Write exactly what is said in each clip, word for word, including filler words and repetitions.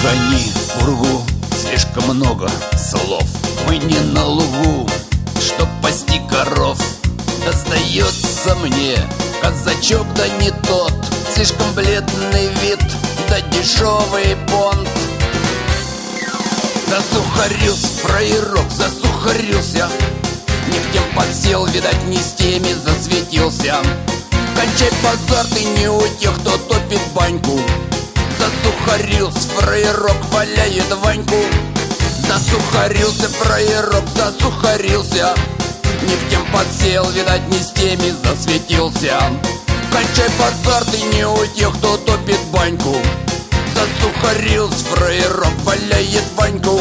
гони пургу, слишком много слов. Мы не на лугу, чтоб пасти коров. Да сдается мне, казачок да не тот. Слишком бледный вид, да дешевый понт. Засухарился фраерок, засухарился. Не в тем подсел, видать, не с теми засветился. Кончай базар, ты не у тех, кто топит баньку. Засухарился фраерок, валяет Ваньку. Засухарился фраерок, засухарился. Не в тем подсел, видать, не с теми засветился. Кончай базар, ты не у тех, кто топит баньку. Засухарился фраерок, валяет Ваньку.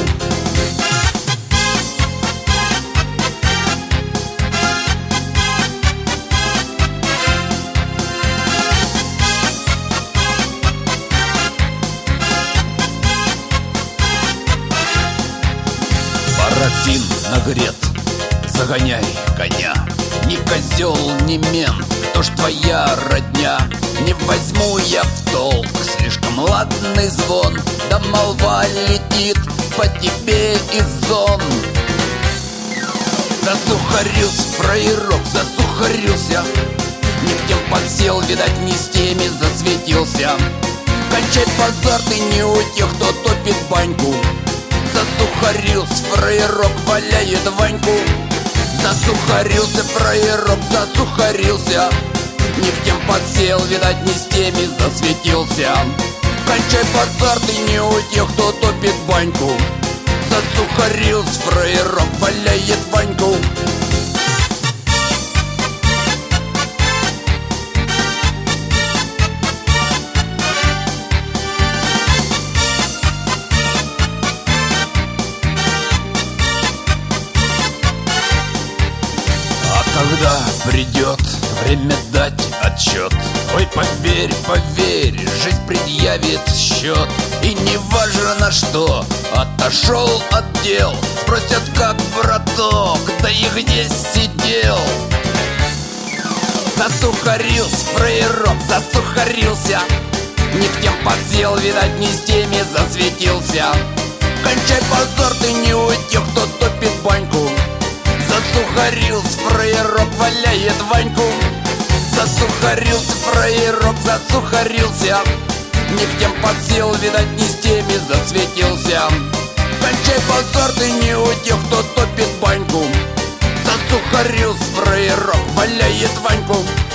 Парафин нагрет, загоняй коня. Ни козел, ни мент, кто ж твоя родня? Не возьму я в толк, слишком ладный звон. Да молва летит по тебе из зон. Засухарился фраерок, засухарился. Не в тем подсел, видать, не с теми засветился. Кончай базар, ты не у тех, кто топит баньку. Засухарился фраерок, валяет Ваньку. Засухарился фраерок, засухарился. Не в тем подсел, видать, не с теми засветился. Кончай базар, ты не у тех, кто топит баньку. Засухарился фраерок, валяет Ваньку. Когда придет время дать отчет, ой, поверь, поверь, жизнь предъявит счет. И не важно на что отошел от дел, спросят, как браток, да и где сидел. Засухарился фраерок, засухарился. Не в тем подсел, видать, не с теми засветился. Кончай базар, ты не у тех, кто топит баньку. Засухарился фраерок, валяет Ваньку. Засухарился фраерок, засухарился. Не в тем подсел, видать, не с теми засветился. Кончай базар, ты не у тех, кто топит баньку. Засухарился фраерок, валяет Ваньку.